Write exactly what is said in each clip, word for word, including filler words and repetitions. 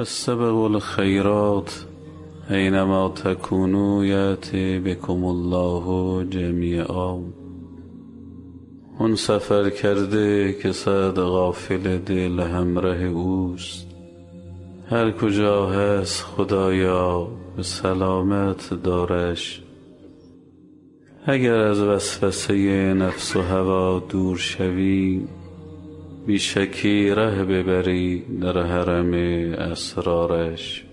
فاستبقوا الخیرات اینما تکونوا یأتی بکم الله جمیعا. اون سفر کرده که صد غافل دل همراه اوست. هر کجا هست خدایا به سلامت دارش. اگر از وسوسه نفس و هوا دور شوی، بیشکی ره ببری در حرم اسرارش.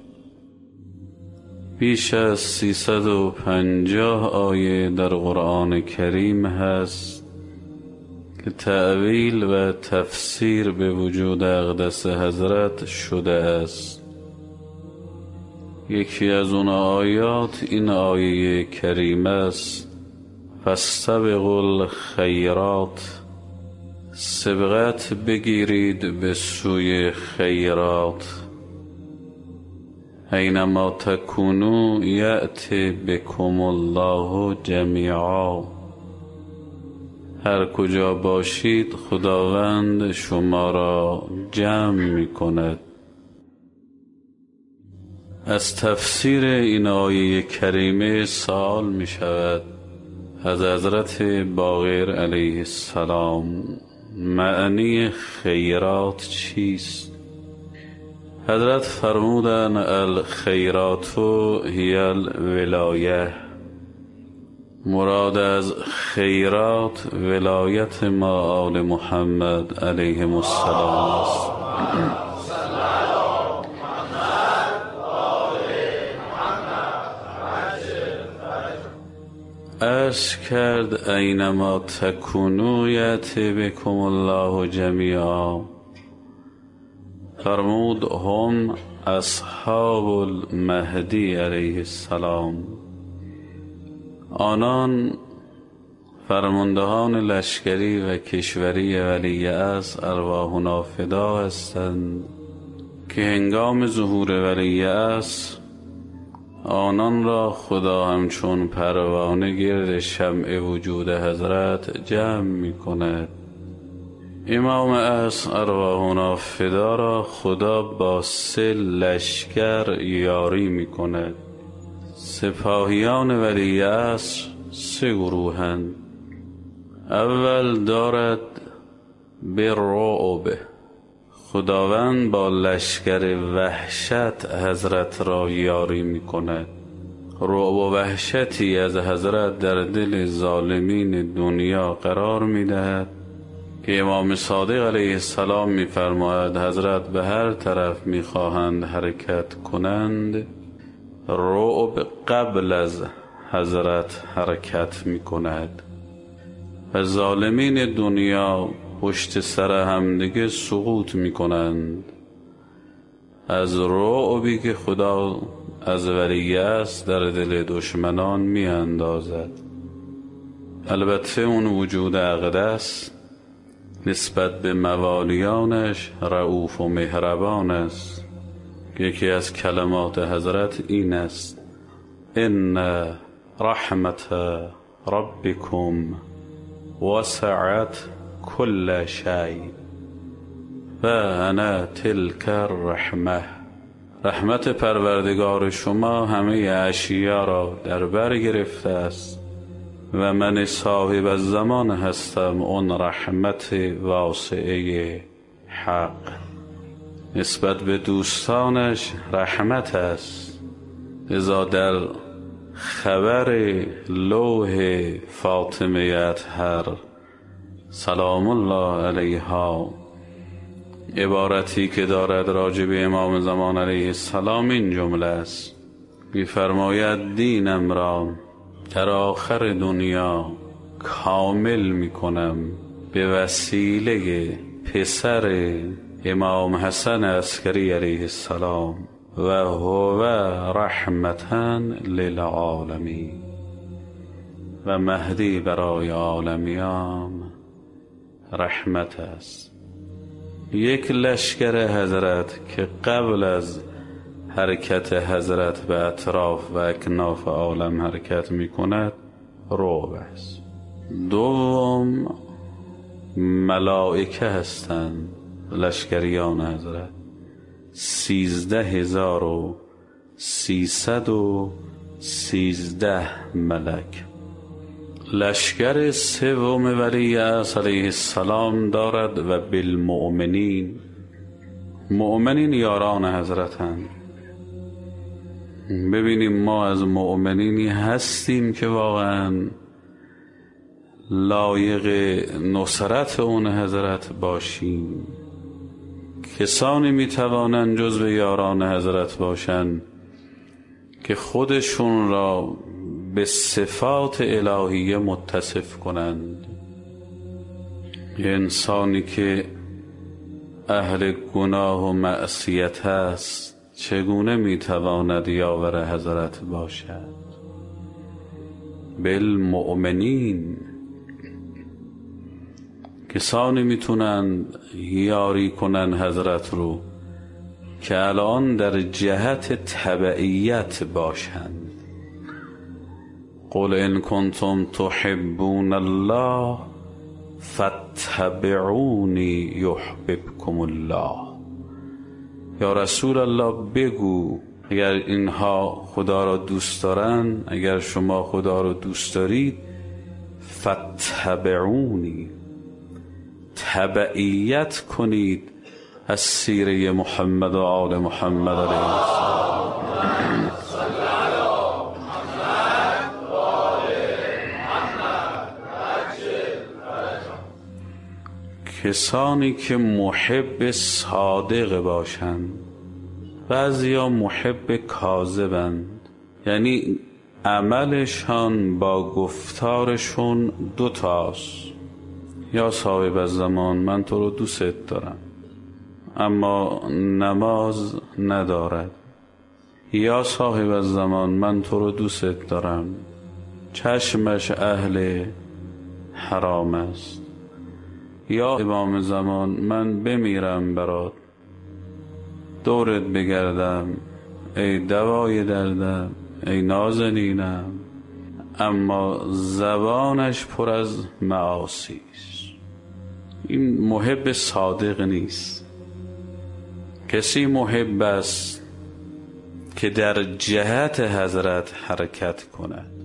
بیش از سیصد و پنجاه آیه در قرآن کریم هست که تأویل و تفسیر به وجود اقدس حضرت شده است. یکی از اون آیات این آیه کریم است: فاستبقوا الخیرات، سبقت بگیرید به سوی خیرات. اینما تکونوا یأتی بکم الله جمیعا. هر کجا باشید خداوند شما را جمع می کند. از تفسیر این آیه کریمه سوال می شود از حضرت باقر علیه السلام: معنی خیرات چیست؟ حضرت فرمودن الخیرات هی الولایه. مراد از خیرات ولایت ما آل محمد علیهم السلام است. عرض کرد اینما تکونوا یأتی بکم الله جمیعا. فرمود هم اصحاب المهدی علیه السلام. آنان فرماندهان لشکری و کشوری ولیعصر ارواحنا فدا هستند که هنگام ظهور ولیعصر آنان را خدا همچون پروانه گرد شمع وجود حضرت جمع می کند. امام عصر ارواحنا فدا را خدا با سه لشکر یاری می کند. سپاهیان ولیعصر سه گروهند. اول دارد به رعب، خداوند با لشکر وحشت حضرت را یاری می کند. رعب و وحشتی از حضرت در دل ظالمین دنیا قرار می دهد که امام صادق علیه السلام می فرماید حضرت به هر طرف می خواهند حرکت کنند، رعب قبل از حضرت حرکت می کند و ظالمین دنیا پشت سر همدیگه سقوط می کنند از رعبی که خدا از ولیعصر در دل دشمنان می اندازد. البته اون وجود اقدس نسبت به موالیانش رؤوف و مهربان است. یکی از کلمات حضرت این است: ان رحمت ربکم وسعت کل شیء و انا تلک الرحمه. رحمت پروردگار شما همه اشیا را در بر گرفته است و من صاحب الزمان هستم اون رحمت واسعه حق. نسبت به دوستانش رحمت است. لذا در خبر لوح فاطمه اطهر سلام الله علیها عبارتی که دارد راجع به امام زمان علیه السلام این جمله است: می‌فرماید دینم را در آخر دنیا کامل میکنم به وسیله پسر امام حسن عسکری علیه السلام و هو رحمتاً للعالمین. و مهدی برای عالمیان رحمت است. یک لشکر حضرت که قبل از حرکت حضرت به اطراف و اکناف عالم حرکت می کند رعب است. دوم ملائکه هستند لشکریان حضرت. سیزده هزار و سیصد و سیزده ملک. لشکر سوم ولی اصل علیه السلام دارد و بالمؤمنین، مؤمنین یاران حضرتند. ببینیم ما از مؤمنینی هستیم که واقعا لایق نصرت اون حضرت باشیم. کسانی میتوانند جزو یاران حضرت باشند که خودشون را به صفات الهیه متصف کنند. انسانی که اهل گناه و معصیت است چگونه میتواند یاور حضرت باشد؟ بالمؤمنین، کسانی میتونند یاری کنند حضرت رو که الان در جهت تبعیت باشند. قل ان کنتم تحبون الله فاتبعونی یحببکم الله. یا رسول الله بگو اگر اینها خدا را دوست دارند، اگر شما خدا را دوست دارید، فاتبعونی، تبعیت کنید از سیره محمد و آل محمد علیه السلام. کسانی که محب صادق باشند، بعضیا محب کاذبند، یعنی عملشان با گفتارشون دو تاست. یا صاحب الزمان من تو رو دوست دارم اما نماز ندارد. یا صاحب الزمان من تو رو دوست دارم چشمش اهل حرام است. یا امام زمان من بمیرم برات، دورت بگردم ای دوای دردم، ای نازنینم، اما زبانش پر از معاصی است. این محب صادق نیست. کسی محب است که در جهت حضرت حرکت کند.